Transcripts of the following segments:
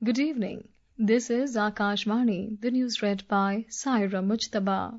Good evening. This is Akashvani, the news read by Saira Mujtaba.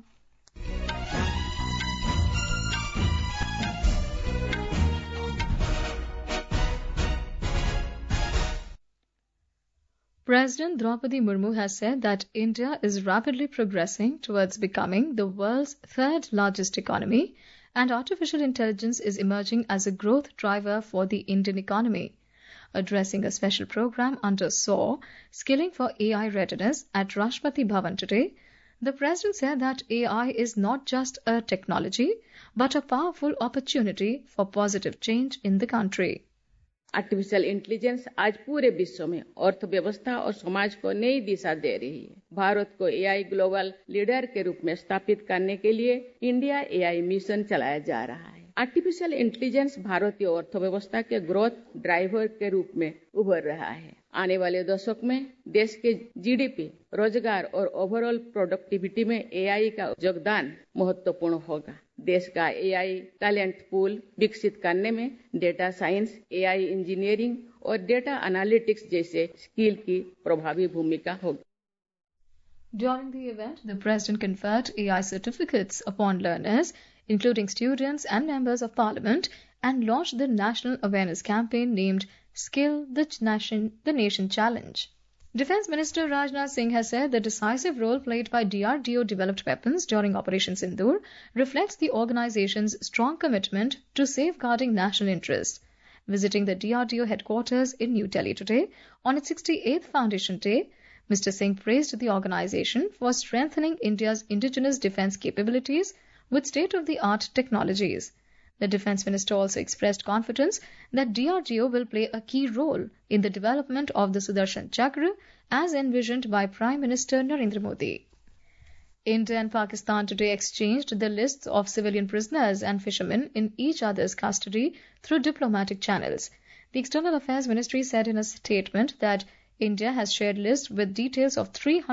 President Draupadi Murmu has said that India is rapidly progressing towards becoming the world's third largest economy, and artificial intelligence is emerging as a growth driver for the Indian economy. Addressing a special program under SAW, Skilling for AI Readiness at Rashtrapati Bhavan today, the President said that AI is not just a technology, but a powerful opportunity for positive change in the country. Artificial intelligence आज पूरे विश्व में अर्थव्यवस्था और समाज को नई दिशा दे रही है। भारत को एआई ग्लोबल लीडर के रूप में स्थापित करने के लिए इंडिया एआई मिशन चलाया जा रहा है। आर्टिफिशियल इंटेलिजेंस भारतीय अर्थव्यवस्था के ग्रोथ ड्राइवर के रूप में उभर रहा है। आने वाले दशक में देश के जीडीपी, रोजगार और ओवरऑल प्रोडक्टिविटी में एआई का योगदान महत्वपूर्ण होगा। देश का एआई टैलेंट पूल विकसित करने में डेटा साइंस, एआई इंजीनियरिंग और डेटा एनालिटिक्स जैसे स्किल की प्रभावी भूमिका होगी। During the event, the President conferred AI certificates upon learners, including students and members of Parliament, and launched the National Awareness Campaign named Skill the Nation Challenge. Defence Minister Rajnath Singh has said the decisive role played by DRDO-developed weapons during Operation Sindoor reflects the organization's strong commitment to safeguarding national interests. Visiting the DRDO headquarters in New Delhi today, on its 68th Foundation Day, Mr. Singh praised the organization for strengthening India's indigenous defence capabilities with state-of-the-art technologies. The Defence Minister also expressed confidence that DRDO will play a key role in the development of the Sudarshan Chakra as envisioned by Prime Minister Narendra Modi. India and Pakistan today exchanged the lists of civilian prisoners and fishermen in each other's custody through diplomatic channels. The External Affairs Ministry said in a statement that India has shared lists with details of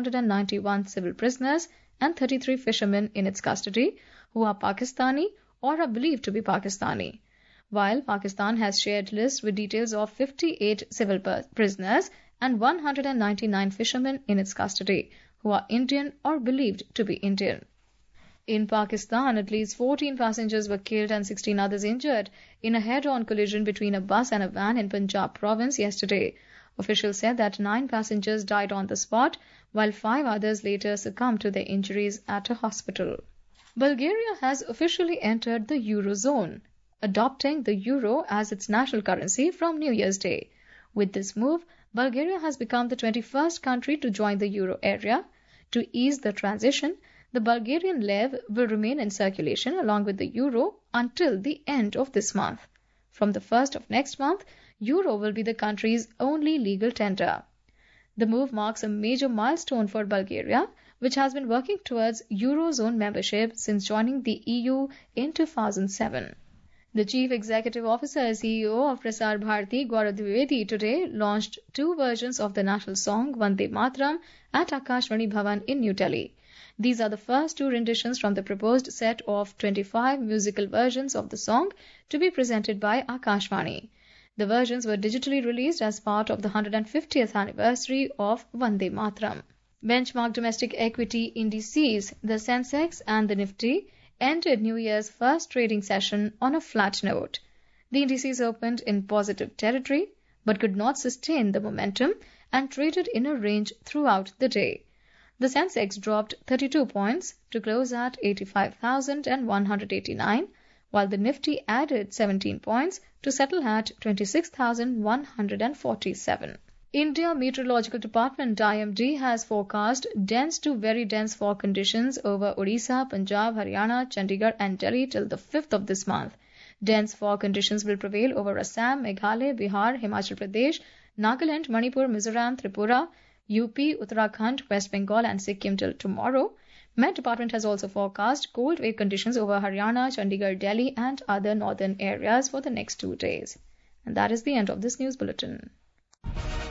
391 civil prisoners and 33 fishermen in its custody who are Pakistani or are believed to be Pakistani, while Pakistan has shared lists with details of 58 civil prisoners and 199 fishermen in its custody who are Indian or believed to be Indian. In Pakistan, at least 14 passengers were killed and 16 others injured in a head-on collision between a bus and a van in Punjab province yesterday. Officials said that 9 passengers died on the spot, while 5 others later succumbed to their injuries at a hospital. Bulgaria has officially entered the Eurozone, adopting the euro as its national currency from New Year's Day. With this move, Bulgaria has become the 21st country to join the euro area. To ease the transition, the Bulgarian lev will remain in circulation along with the euro until the end of this month. From the 1st of next month, euro will be the country's only legal tender. The move marks a major milestone for Bulgaria, which has been working towards Eurozone membership since joining the EU in 2007. The Chief Executive Officer CEO of Prasar Bharati, Gaurav Dwivedi, today launched 2 versions of the national song Vande Mataram at Akashvani Bhavan in New Delhi. These are the first 2 renditions from the proposed set of 25 musical versions of the song to be presented by Akashvani. The versions were digitally released as part of the 150th anniversary of Vande Mataram. Benchmark domestic equity indices, the Sensex and the Nifty, ended New Year's first trading session on a flat note. The indices opened in positive territory but could not sustain the momentum and traded in a range throughout the day. The Sensex dropped 32 points to close at 85,189, while the Nifty added 17 points to settle at 26,147. India Meteorological Department IMD has forecast dense to very dense fog conditions over Odisha, Punjab, Haryana, Chandigarh and Delhi till the 5th of this month. Dense fog conditions will prevail over Assam, Meghalaya, Bihar, Himachal Pradesh, Nagaland, Manipur, Mizoram, Tripura, UP, Uttarakhand, West Bengal and Sikkim till tomorrow. Met Department has also forecast cold wave conditions over Haryana, Chandigarh, Delhi and other northern areas for the next 2 days. And that is the end of this news bulletin.